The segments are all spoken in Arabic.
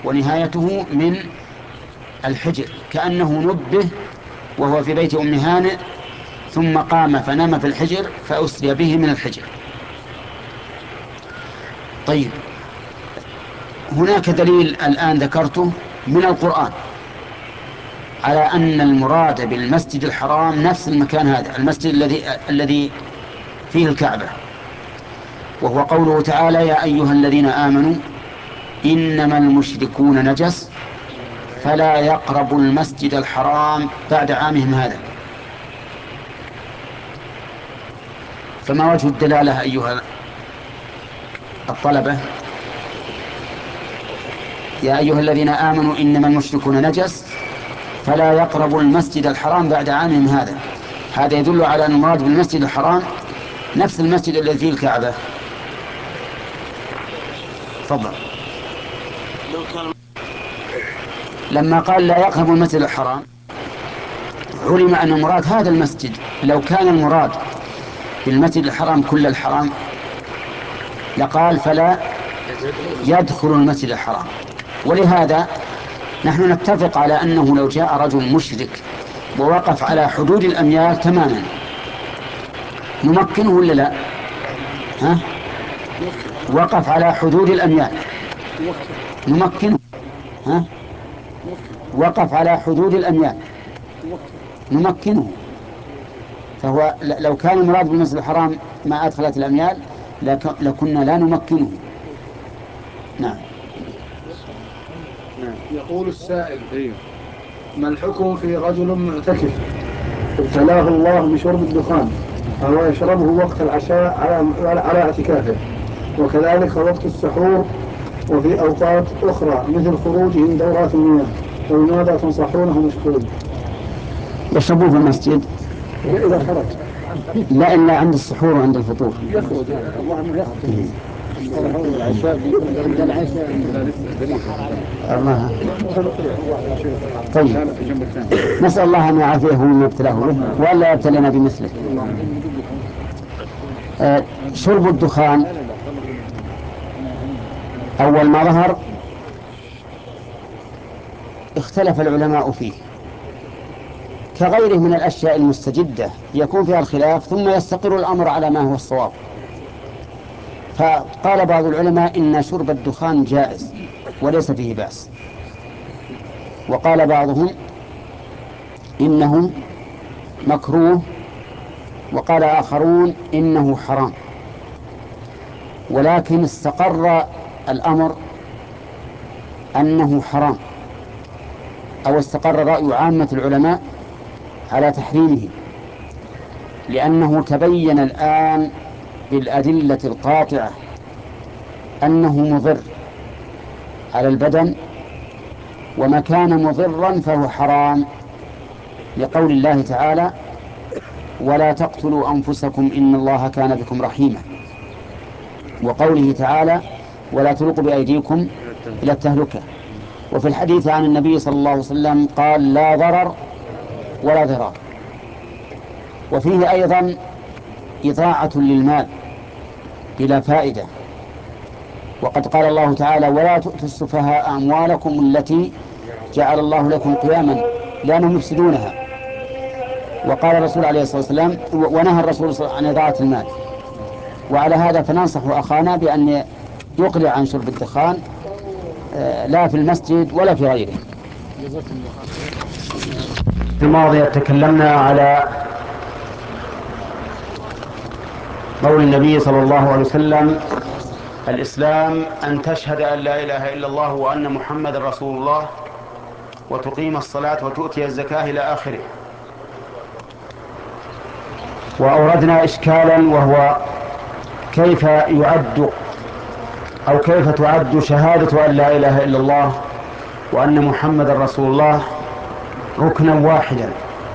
ونهايته من الحجر، كأنه نبه وهو في بيت أم هانئ ثم قام فنام في الحجر فأسري به من الحجر. طيب، هناك دليل الآن ذكرته من القرآن على أن المراد بالمسجد الحرام نفس المكان هذا، المسجد الذي فيه الكعبة، وهو قوله تعالى: يا أيها الذين آمنوا إنما المشركون نجس فلا يقربوا المسجد الحرام بعد عامهم هذا. فما وجه الدلالة أيها الطلبة؟ يا أيها الذين آمنوا إنما المشركون نجس فلا يقربوا المسجد الحرام بعد عامهم هذا، هذا يدل على أن المراد بالمسجد الحرام نفس المسجد الذي فيه الكعبة. تفضل. لما قال لا يقربوا المسجد الحرام علم أن المراد هذا المسجد. لو كان المراد بالمسجد الحرام كل الحرام لقال فلا يدخل المسجد الحرام. ولهذا نحن نتفق على أنه لو جاء رجل مشرك ووقف على حدود الأميال تماما نمكنه ولا لا؟ ها؟ وقف على حدود الأميال نمكنه. ها؟ وقف على حدود الأميال نمكنه. فهو لو كان المراد بالمسجد الحرام ما أدخلت الأميال لكنا لا نمكنه. نعم. يقول السائل: ما الحكم في رجل معتكف ابتلاه الله بشرب الدخان فهو يشربه وقت العشاء على اعتكافه، وكذلك وقت السحور وفي أوقات أخرى مثل خروجه من دورات المياه، فلماذا تنصحونه مشكور؟ يشربوه في المسجد إذا خرج لا إلا عند السحور وعند الفطور. يخرج اللهم يخرج العشاء عند العشاء الله. طيب، نسأل الله أن يعافيه مما ابتلاه به وألا يبتلينا بمثله. شرب الدخان أول ما ظهر اختلف العلماء فيه كغيره من الأشياء المستجدة يكون فيها الخلاف ثم يستقر الأمر على ما هو الصواب. فقال بعض العلماء إن شرب الدخان جائز وليس فيه بأس، وقال بعضهم إنه مكروه، وقال آخرون إنه حرام. ولكن استقر الأمر أنه حرام، أو استقر رأي عامة العلماء على تحريمه، لأنه تبين الآن بالأدلة القاطعة أنه مضر على البدن، وما كان مضرا فهو حرام، لقول الله تعالى: ولا تقتلوا أنفسكم إن الله كان بكم رحيما، وقوله تعالى: ولا تلقوا بأيديكم إلى التهلكة. وفي الحديث عن النبي صلى الله عليه وسلم قال: لا ضرر ولا ضرار. وفيه أيضا إضاعة للمال بلا فائدة، وقد قال الله تعالى: ولا تؤتوا السفهاء أموالكم التي جعل الله لكم قياما لأنهم يفسدونها. وقال الرسول عليه الصلاة والسلام ونهى الرسول عن إضاعة المال. وعلى هذا فننصح أخانا بأن يقلع عن شرب الدخان، لا في المسجد ولا في غيره. في الماضي تكلمنا على قول النبي صلى الله عليه وسلم: الإسلام أن تشهد أن لا إله إلا الله وأن محمد رسول الله وتقيم الصلاة وتؤتي الزكاة إلى آخره. وأوردنا إشكالا وهو كيف يعد أو كيف تعد شهادة أن لا إله إلا الله وأن محمد رسول الله ركنا واحدا،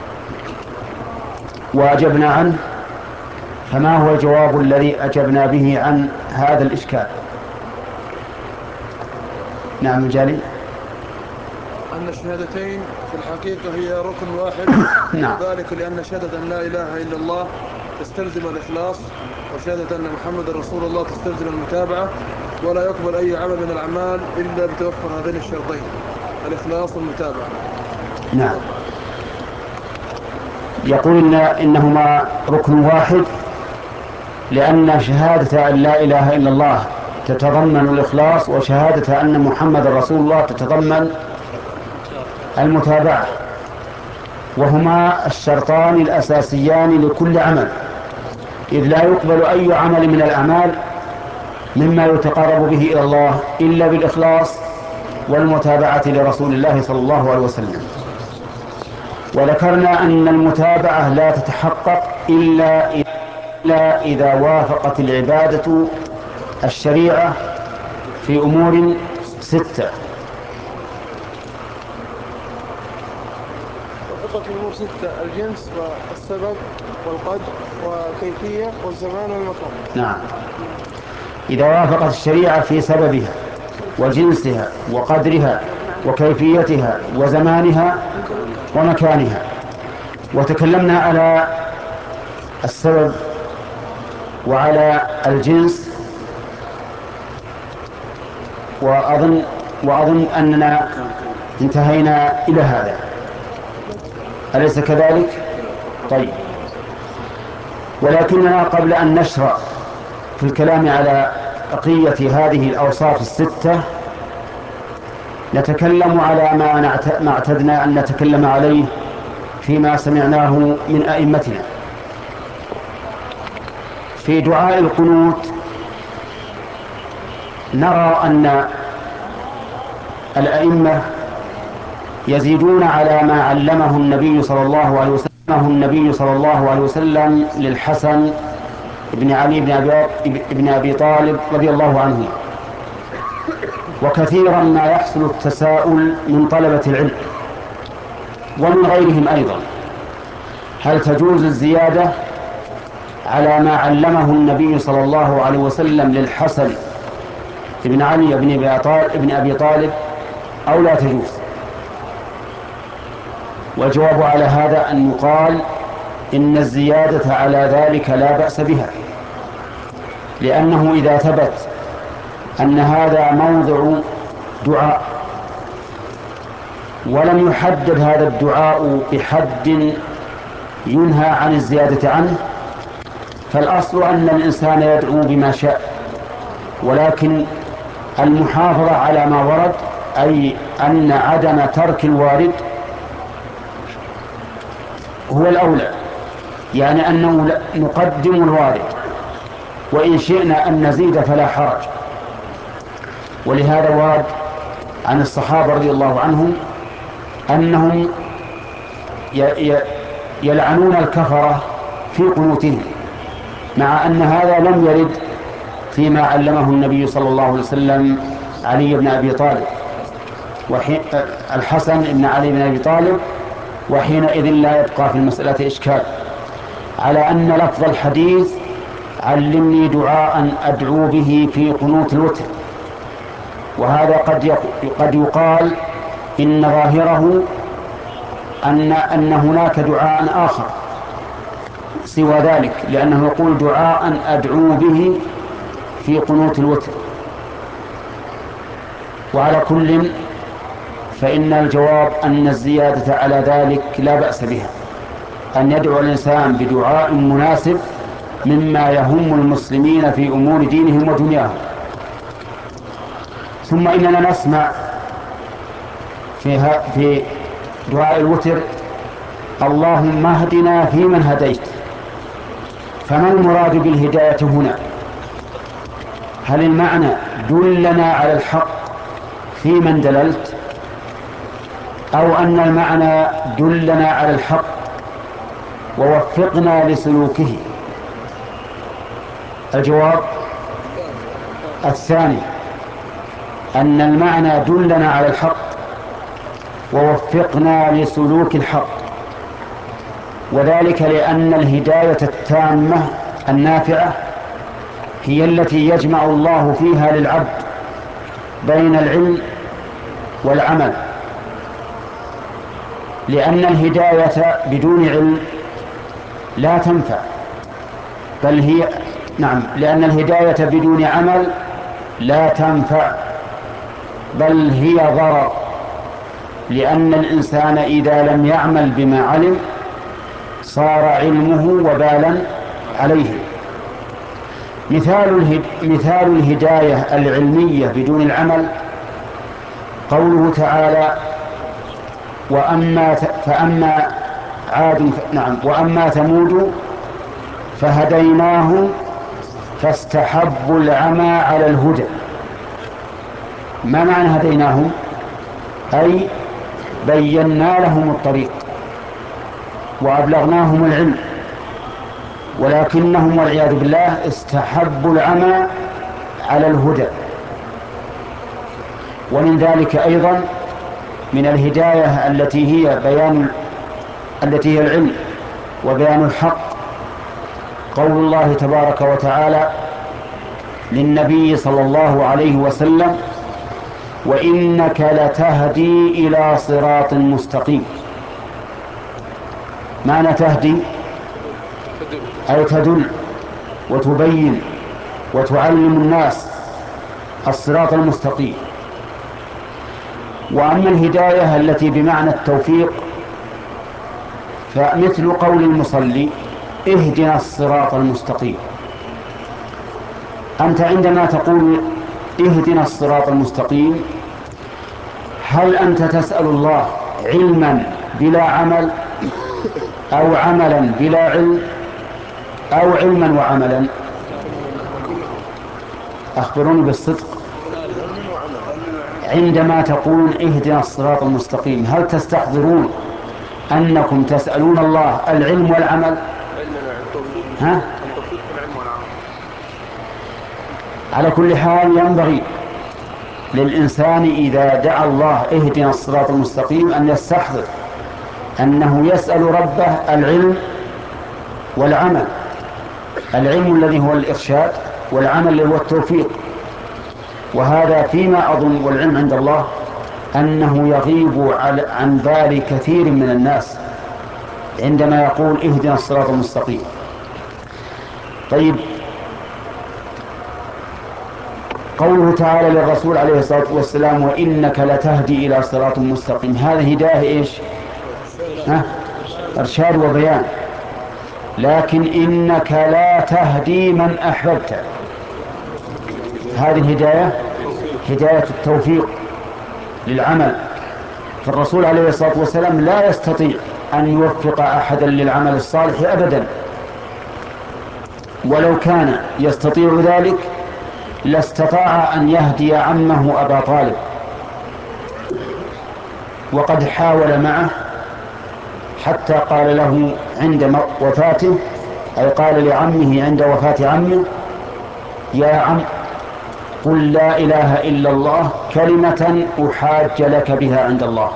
وأجبنا عنه. فما هو الجواب الذي أجبنا به عن هذا الإشكال؟ نعم جالي. أن الشهادتين في الحقيقة هي ركن واحد نعم. وذلك لأن شهادة أن لا إله إلا الله تستلزم الإخلاص، وشهادة أن محمد رسول الله تستلزم المتابعة، ولا يقبل أي عمل من الأعمال إلا بتوفر هذين الشرطين، الإخلاص والمتابعة. نعم. يقول إنهما ركن واحد، لأن شهادة أن لا إله إلا الله تتضمن الإخلاص، وشهادة أن محمد رسول الله تتضمن المتابعة، وهما الشرطان الأساسيان لكل عمل، إذ لا يقبل أي عمل من الأعمال مما يتقرب به إلى الله إلا بالإخلاص والمتابعة لرسول الله صلى الله عليه وسلم. وذكرنا أن المتابعة لا تتحقق إلا إذا وافقت العبادة الشريعة في أمور 6. وفقت الأمور 6: الجنس والسبب والقدر والكيفية والزمان والمكان. نعم. إذا وافقت الشريعة في سببها وجنسها وقدرها وكيفيتها وزمانها ومكانها. وتكلمنا على السبب وعلى الجنس، وأظن أننا انتهينا إلى هذا، أليس كذلك؟ طيب، ولكننا قبل أن نشرع في الكلام على بقية هذه الأوصاف 6 نتكلم على ما اعتدنا أن نتكلم عليه فيما سمعناه من أئمتنا. في دعاء القنوت نرى أن الأئمة يزيدون على ما علمه النبي صلى الله عليه وسلم للحسن بن علي بن أبي طالب رضي الله عنه. وكثيرا ما يحصل التساؤل من طلبة العلم ومن غيرهم أيضا: هل تجوز الزيادة على ما علمه النبي صلى الله عليه وسلم للحسن بن علي بن أبي طالب أو لا تجوز؟ والجواب على هذا أن يقال إن الزيادة على ذلك لا بأس بها، لأنه إذا ثبت أن هذا موضع دعاء ولم يحدد هذا الدعاء بحد ينهى عن الزيادة عنه، فالأصل أن الإنسان يدعو بما شاء، ولكن المحافظة على ما ورد، أي أن عدم ترك الوارد هو الأولى، يعني أنه نقدم الوارد، وإن شئنا أن نزيد فلا حرج. ولهذا ورد عن الصحابة رضي الله عنهم أنهم يلعنون الكفرة في قنوتهم، مع أن هذا لم يرد فيما علمه النبي صلى الله عليه وسلم علي بن أبي طالب الحسن بن علي بن أبي طالب، وحينئذ لا يبقى في المسألة إشكال، على أن لفظ الحديث علمني دعاء أدعو به في قنوت الوتر، وهذا قد يقال إن ظاهره أن هناك دعاء آخر سوى ذلك، لأنه يقول دعاء أدعو به في قنوت الوتر. وعلى كل فإن الجواب أن الزيادة على ذلك لا بأس بها، أن يدعو الإنسان بدعاء مناسب مما يهم المسلمين في أمور دينهم ودنياهم. ثم إننا نسمع في دعاء الوتر: اللهم اهدنا فيمن هديت. فما المراد بالهداية هنا؟ هل المعنى دلنا على الحق فيمن دللت، أو أن المعنى دلنا على الحق ووفقنا لسلوكه؟ الجواب الثاني، أن المعنى دلنا على الحق ووفقنا لسلوك الحق، وذلك لأن الهداية التامة النافعة هي التي يجمع الله فيها للعبد بين العلم والعمل، لأن الهداية بدون علم لا تنفع، بل هي لأن الهداية بدون عمل لا تنفع بل هي ضرر، لأن الإنسان إذا لم يعمل بما علم صار علمه وبالا عليه. مثال الهداية العلمية بدون العمل قوله تعالى: فأما عاد وأما ثمود فهديناهم فاستحبوا العمى على الهدى. ما معنى هديناهم؟ أي بينا لهم الطريق وأبلغناهم العلم، ولكنهم والعياذ بالله استحبوا العمى على الهدى. ومن ذلك أيضا من الهداية التي هي العلم وبيان الحق قول الله تبارك وتعالى للنبي صلى الله عليه وسلم: وإنك لتهدي إلى صراط مستقيم. معنى تهدي أي تدل وتبين وتعلم الناس الصراط المستقيم. وأما الهداية التي بمعنى التوفيق فمثل قول المصلي: اهدنا الصراط المستقيم. أنت عندما تقول اهدنا الصراط المستقيم هل أنت تسأل الله علما بلا عمل، أو عملا بلا علم، أو علما وعملا؟ أخبروني بالصدق. عندما تقولون اهدنا الصراط المستقيم هل تستحضرون أنكم تسألون الله العلم والعمل؟ ها؟ على كل حال ينبغي للإنسان إذا دعا الله اهدنا الصراط المستقيم أن يستحضر أنه يسأل ربه العلم والعمل. العلم الذي هو الإرشاد، والعمل الذي هو التوفيق. وهذا فيما أظن والعلم عند الله أنه يغيب عن بال كثير من الناس عندما يقول اهدنا الصراط المستقيم. طيب، قوله تعالى للرسول عليه الصلاة والسلام: وإنك لتهدي إلى صراط مستقيم، هذه هداية إيش؟ إرشاد وبيان. لكن إنك لا تهدي من أحببت، هذه الهداية هداية التوفيق للعمل. فالرسول عليه الصلاة والسلام لا يستطيع أن يوفق أحدا للعمل الصالح أبدا، ولو كان يستطيع ذلك لاستطاع أن يهدي عمه أبا طالب، وقد حاول معه حتى قال له عند وفاته، أي قال لعمه عند وفاة عمه: يا عم قل لا إله إلا الله كلمة أحاج لك بها عند الله.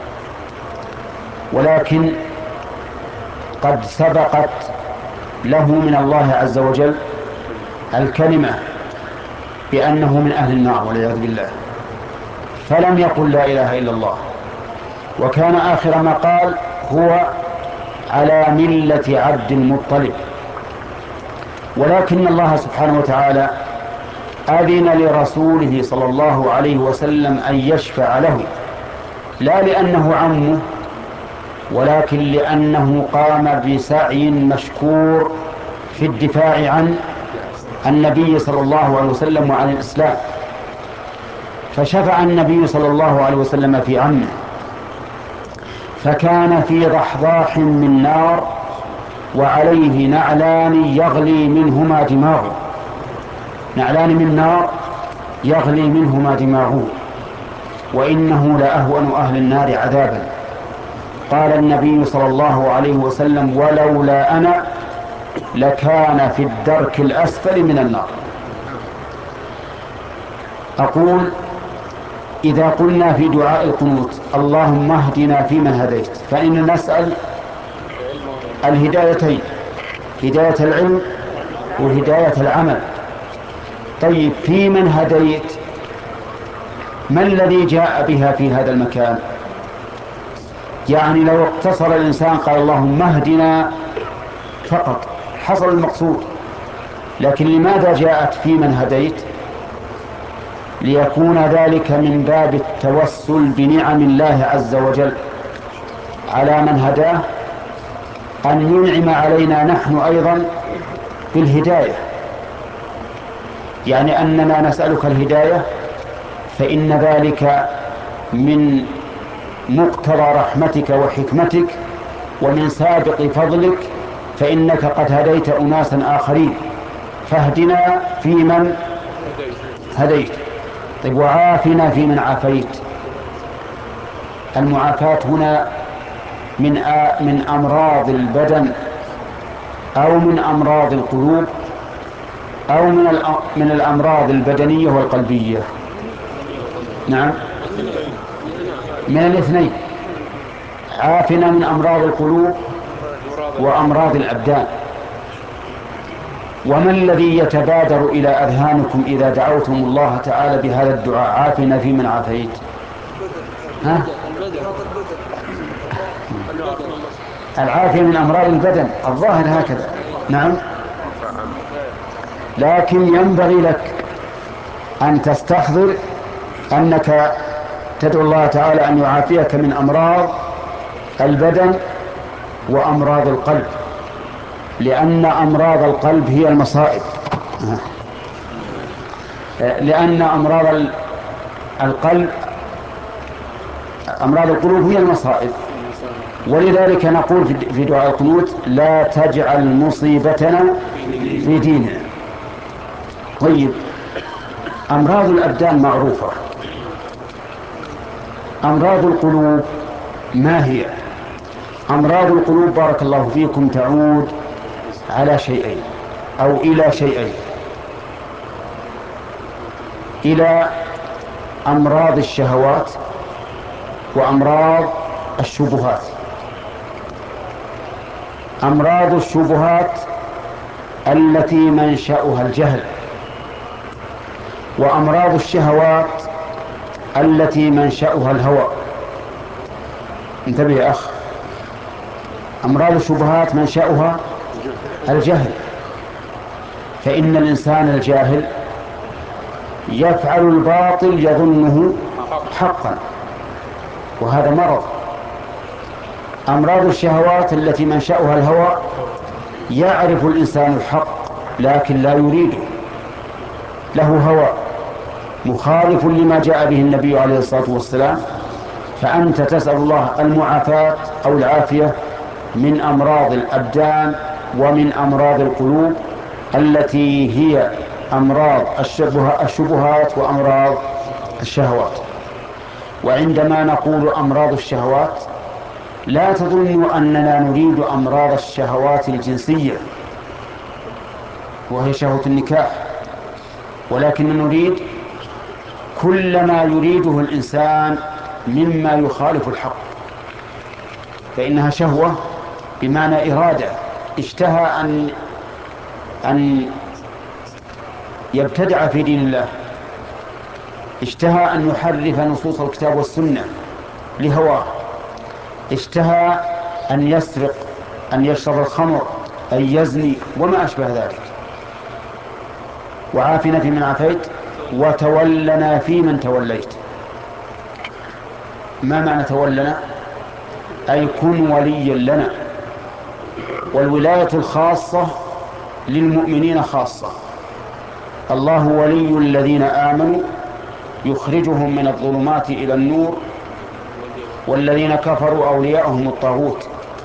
ولكن قد سبقت له من الله عز وجل الكلمة بأنه من أهل النار والعياذ بالله، فلم يقل لا إله إلا الله، وكان آخر ما قال: هو على ملة عبد المطلب. ولكن الله سبحانه وتعالى أذن لرسوله صلى الله عليه وسلم أن يشفع له، لا لأنه عمه، ولكن لأنه قام بسعي مشكور في الدفاع عن النبي صلى الله عليه وسلم وعن الإسلام، فشفع النبي صلى الله عليه وسلم في عمه، فكان في ضحضاح من نار وعليه نعلان يغلي منهما دماغه، نعلان من نار يغلي منهما دماغه، وإنه لأهون أهل النار عذابا. قال النبي صلى الله عليه وسلم: ولولا أنا لكان في الدرك الأسفل من النار. أقول: إذا قلنا في دعاء القنوت اللهم اهدنا فيمن هديت، فإننا نسأل الهدايتين: هداية العلم وهداية العمل. طيب، في من هديت ما الذي جاء بها في هذا المكان؟ يعني لو اقتصر الإنسان قال اللهم اهدنا فقط حصل المقصود، لكن لماذا جاءت في من هديت؟ ليكون ذلك من باب التوسل بنعم الله عز وجل على من هداه، أن ينعم علينا نحن أيضا بالهداية، يعني أننا نسألك الهداية، فإن ذلك من مقتضى رحمتك وحكمتك ومن سابق فضلك، فإنك قد هديت أناسا آخرين، فاهدنا في من هديت. طيب، وعافنا في من عافيت. المعافاة هنا من أمراض البدن أو من أمراض القلوب أو من الأمراض البدنية والقلبية؟ نعم، من الاثنين. عافنا من أمراض القلوب وأمراض الأبدان. وما الذي يتبادر إلى أذهانكم إذا دعوتم الله تعالى بهذا الدعاء عافنا في من عافيت؟ ها؟ العافية من أمراض البدن، الظاهر هكذا. نعم، لكن ينبغي لك أن تستحضر أنك تدعو الله تعالى أن يعافيك من أمراض البدن وأمراض القلب، لأن أمراض القلب هي المصائب، لأن أمراض القلوب هي المصائب. ولذلك نقول في دعاء القنوت: لا تجعل مصيبتنا في ديننا. طيب، أمراض الأبدان معروفة، أمراض القلوب ما هي؟ أمراض القلوب بارك الله فيكم تعود على شيئين أو إلى شيئين: إلى أمراض الشهوات وأمراض الشبهات. أمراض الشبهات التي منشأها الجهل، وأمراض الشهوات التي منشأها الهوى. انتبه يا أخ، أمراض الشبهات منشأها الجهل، فإن الإنسان الجاهل يفعل الباطل يظنه حقا، وهذا مرض. أمراض الشهوات التي منشأها الهوى: يعرف الإنسان الحق لكن لا يريده، له هوى مخالف لما جاء به النبي عليه الصلاة والسلام، فأنت تسأل الله المعافاة أو العافية من أمراض الأبدان ومن أمراض القلوب التي هي أمراض الشبهات وأمراض الشهوات. وعندما نقول أمراض الشهوات لا تظنوا أننا نريد أمراض الشهوات الجنسية وهي شهوة النكاح، ولكن نريد كل ما يريده الإنسان مما يخالف الحق، فإنها شهوة بمعنى إرادة. اشتهى أن يبتدع في دين الله، اشتهى أن يحرف نصوص الكتاب والسنة لهواه، اشتهى أن يسرق، أن يشرب الخمر، أن يزني وما أشبه ذلك. وعافنا في من عافيت وتولنا في من توليت. ما معنى تولنا؟ أي كن وليا لنا. والولاية الخاصة للمؤمنين خاصة. الله ولي الذين آمنوا يخرجهم من الظلمات إلى النور، والذين كفروا أولياءهم الطاغوت.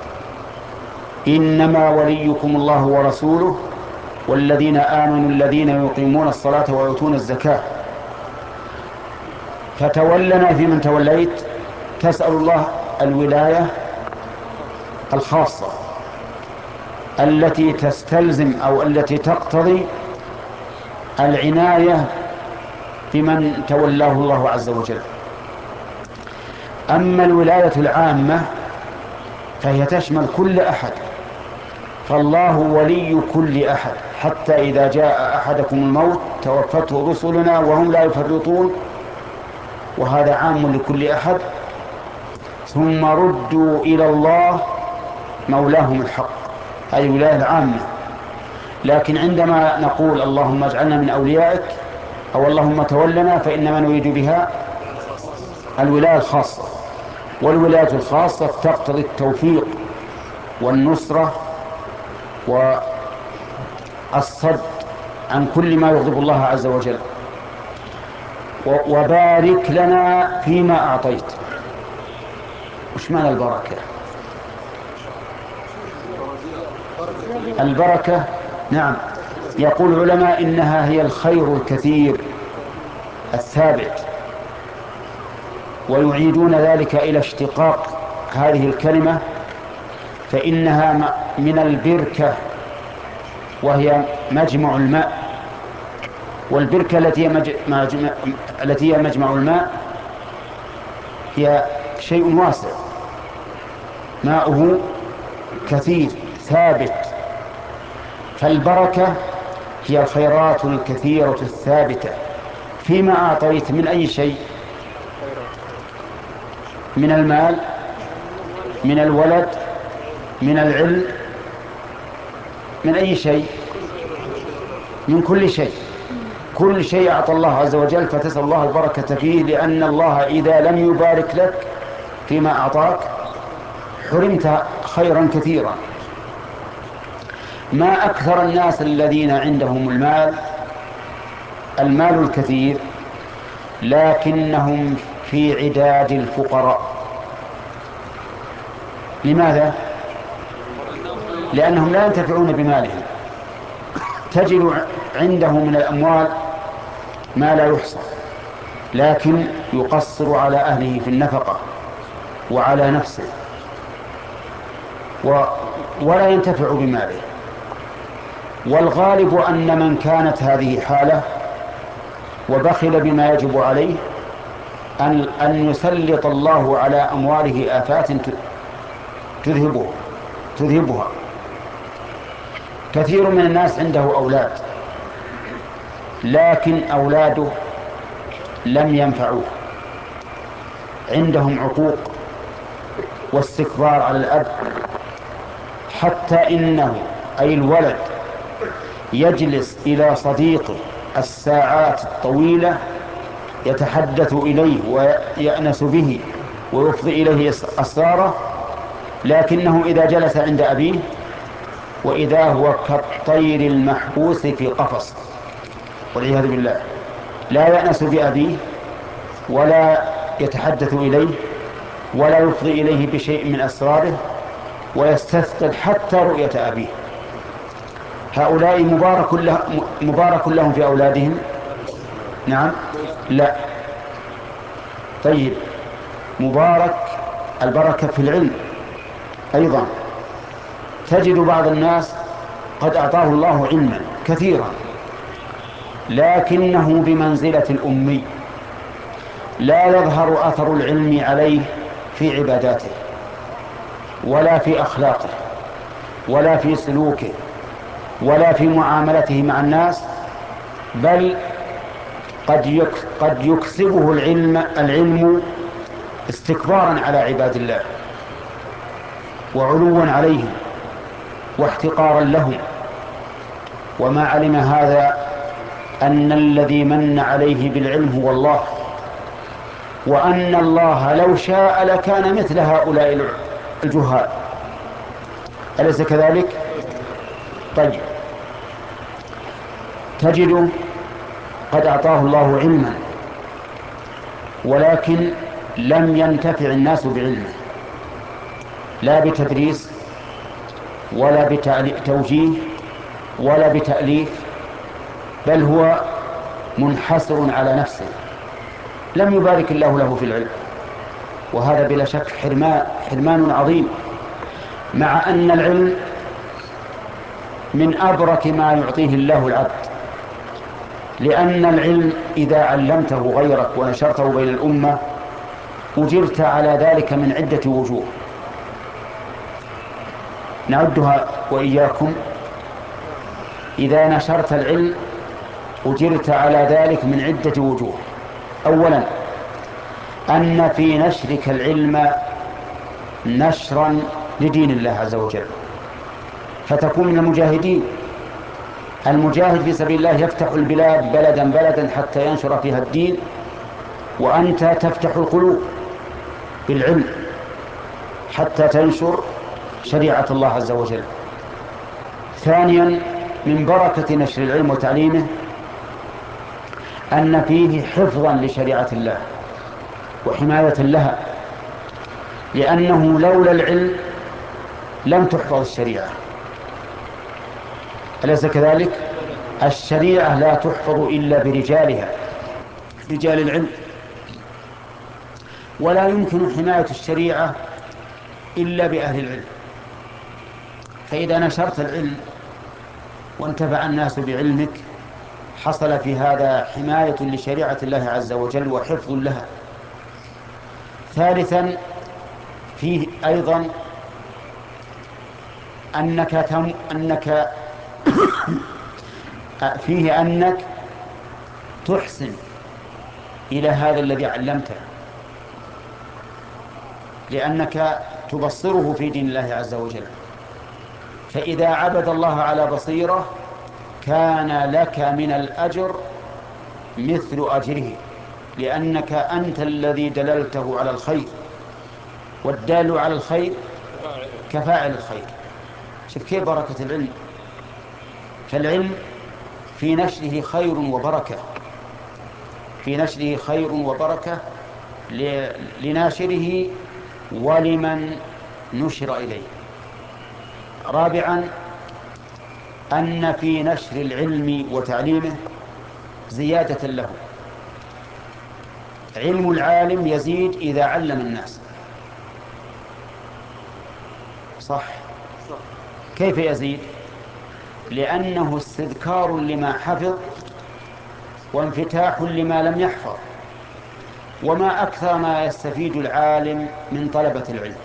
إنما وليكم الله ورسوله والذين آمنوا الذين يقيمون الصلاة ويؤتون الزكاة. فتولنا في من توليت، تسأل الله الولاية الخاصة التي تستلزم أو التي تقتضي العناية بمن تولاه الله عز وجل. أما الولاية العامة فهي تشمل كل أحد، فالله ولي كل أحد، حتى إذا جاء أحدكم الموت توفته رسلنا وهم لا يفرطون، وهذا عام لكل أحد. ثم ردوا إلى الله مولاهم الحق، أي الولاية العامة. لكن عندما نقول اللهم اجعلنا من أوليائك، أو اللهم تولنا، فإنما نريد بها الولاية الخاصة، والولاية الخاصة تقتضي التوفيق والنصرة والصد عن كل ما يغضب الله عز وجل. وبارك لنا فيما أعطيت. وش معنى البركة؟ البركة نعم، يقول العلماء إنها هي الخير الكثير الثابت، ويعيدون ذلك إلى اشتقاق هذه الكلمة، فإنها من البركة، وهي مجمع الماء، والبركة التي هي مجمع الماء هي شيء واسع، ماؤه كثير ثابت. فالبركة هي الخيرات الكثيرة الثابتة فيما أعطيت من أي شيء، من المال، من الولد، من العلم، من أي شيء، من كل شيء. كل شيء أعطى الله عز وجل، فتسأل الله البركة فيه، لأن الله إذا لم يبارك لك فيما أعطاك حرمت خيرا كثيرا. ما أكثر الناس الذين عندهم المال الكثير، لكنهم في عداد الفقراء. لماذا؟ لأنهم لا ينتفعون بمالهم. تجد عنده من الأموال ما لا يحصى، لكن يقصر على أهله في النفقة وعلى نفسه، ولا ينتفع بماله. والغالب أن من كانت هذه حاله وبخل بما يجب عليه أن يسلط الله على أمواله آفات تذهبها. كثير من الناس عنده أولاد، لكن أولاده لم ينفعوه، عندهم عقوق واستكبار على الأب، حتى إنه أي الولد يجلس إلى صديقه الساعات الطويلة يتحدث إليه ويأنس به ويفضي إليه أسراره، لكنه إذا جلس عند أبيه وإذا هو كالطير المحبوس في قفص، والعياذ بالله، لا يأنس بأبيه ولا يتحدث إليه ولا يفضي إليه بشيء من أسراره، ويستثقل حتى رؤية أبيه. هؤلاء مبارك لهم في أولادهم؟ نعم، لا. طيب، البركة في العلم أيضا. تجد بعض الناس قد أعطاه الله علما كثيرا، لكنه بمنزلة الأمي، لا يظهر أثر العلم عليه في عباداته ولا في أخلاقه ولا في سلوكه ولا في معاملته مع الناس، بل قد يكسبه العلم استكبارا على عباد الله وعلوا عليهم واحتقارا لهم. وما علم هذا أن الذي من عليه بالعلم هو الله، وأن الله لو شاء لكان مثل هؤلاء الجهال. أليس كذلك؟ طيب، تجد قد أعطاه الله علما ولكن لم ينتفع الناس بعلمه، لا بتدريس ولا بتوجيه ولا بتأليف، بل هو منحسر على نفسه، لم يبارك الله له في العلم. وهذا بلا شك حرمان عظيم، مع أن العلم من أبرك ما يعطيه الله العبد، لأن العلم إذا علمته غيرك ونشرته بين الأمة أجرت على ذلك من عدة وجوه نعدها وإياكم. إذا نشرت العلم أجرت على ذلك من عدة وجوه. أولا، أن في نشرك العلم نشرا لدين الله عز وجل، فتكون من المجاهدين المجاهد في سبيل الله يفتح البلاد بلدا بلدا حتى ينشر فيها الدين، وأنت تفتح القلوب بالعلم حتى تنشر شريعة الله عز وجل. ثانيا، من بركة نشر العلم وتعليمه أن فيه حفظا لشريعة الله وحماية لها، لأنه لولا العلم لم تحفظ الشريعة. أليس كذلك؟ الشريعة لا تحفظ إلا برجالها، رجال العلم، ولا يمكن حماية الشريعة إلا بأهل العلم. فإذا نشرت العلم وانتفع الناس بعلمك حصل في هذا حماية لشريعة الله عز وجل وحفظ لها. ثالثا، فيه أيضا فيه أنك تحسن إلى هذا الذي علمته، لأنك تبصره في دين الله عز وجل. فإذا عبد الله على بصيرة كان لك من الأجر مثل أجره، لأنك أنت الذي دللته على الخير، والدال على الخير كفاعل الخير. شوف كيف بركة العلم. فالعلم في نشره خير وبركة، في نشره خير وبركة لناشره ولمن نشر إليه. رابعا، أن في نشر العلم وتعليمه زيادة له. علم العالم يزيد إذا علم الناس، صح؟ كيف يزيد؟ لأنه استذكار لما حفظ وانفتاح لما لم يحفظ. وما أكثر ما يستفيد العالم من طلبة العلم،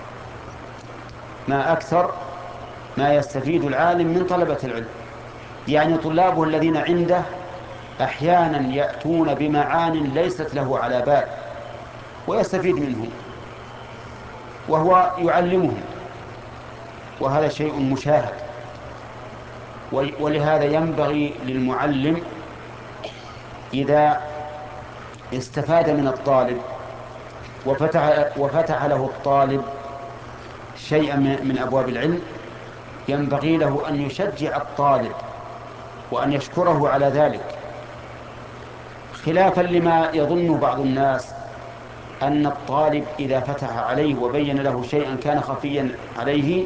ما أكثر ما يستفيد العالم من طلبة العلم. يعني طلابه الذين عنده أحيانا يأتون بمعان ليست له على بال ويستفيد منهم وهو يعلمهم، وهذا شيء مشاهد. ولهذا ينبغي للمعلم إذا استفاد من الطالب وفتح له الطالب شيئا من أبواب العلم، ينبغي له أن يشجع الطالب وأن يشكره على ذلك، خلافا لما يظن بعض الناس أن الطالب إذا فتح عليه وبين له شيئا كان خفيا عليه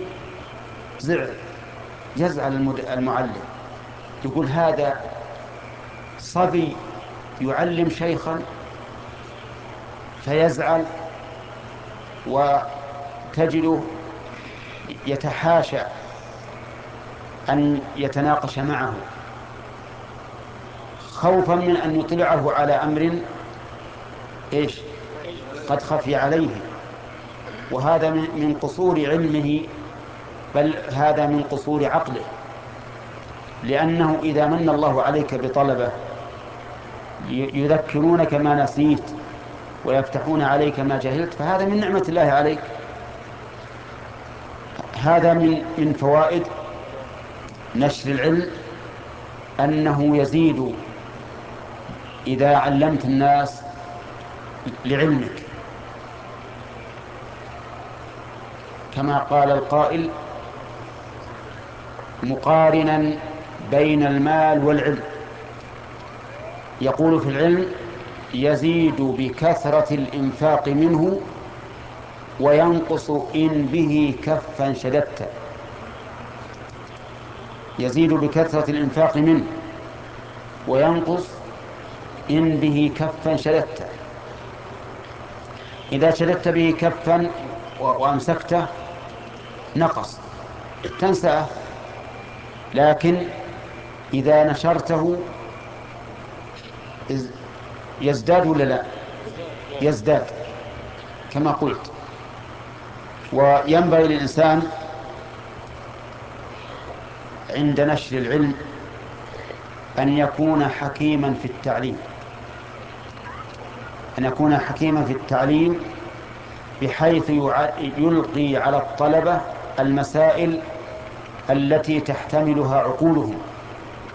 يزعل المعلم، يقول هذا صبي يعلم شيخا، فيزعل وتجده يتحاشى أن يتناقش معه خوفا من أن يطلعه على أمر قد خفي عليه. وهذا من قصور علمه، بل هذا من قصور عقله، لأنه إذا من الله عليك بطلبة يذكرونك ما نسيت ويفتحون عليك ما جهلت فهذا من نعمة الله عليك. هذا من فوائد نشر العلم، أنه يزيد إذا علمت الناس لعلمك، كما قال القائل مقارنا بين المال والعلم، يقول في العلم يزيد بكثرة الإنفاق منه وينقص إن به كفا شددت. يزيد بكثرة الإنفاق منه وينقص إن به كفا شددت. إذا شددت به كفا وأمسكته نقص تنساه، لكن إذا نشرته يزداد ولا لا؟ يزداد كما قلت. وينبغي للإنسان عند نشر العلم أن يكون حكيما في التعليم، أن يكون حكيما في التعليم بحيث يلقي على الطلبة المسائل التي تحتملها عقولهم،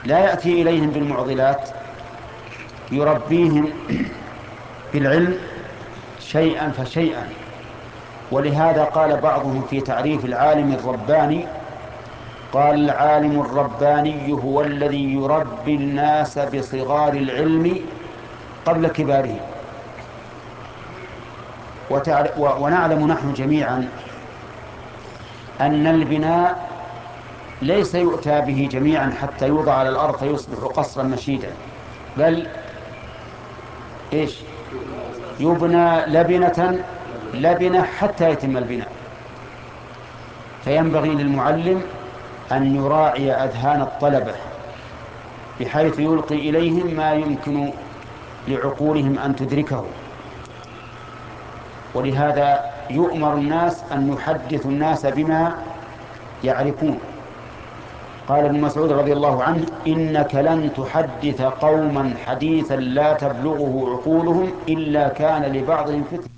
لا يأتي إليهم بالمعضلات، يربيهم بالعلم شيئا فشيئا. ولهذا قال بعضهم في تعريف العالم الرباني، قال: العالم الرباني هو الذي يربي الناس بصغار العلم قبل كبارهم. ونعلم نحن جميعا أن البناء ليس يؤتى به جميعا حتى يوضع على الأرض فيصبح قصرا مشيدا، بل إيش؟ يبنى لبنة لبنة حتى يتم البناء. فينبغي للمعلم أن يراعي أذهان الطلبة بحيث يلقي إليهم ما يمكن لعقولهم أن تدركه. ولهذا يؤمر الناس أن يحدثوا الناس بما يعرفون. قال ابن مسعود رضي الله عنه: إنك لن تحدث قوما حديثا لا تبلغه عقولهم إلا كان لبعضهم فتنة.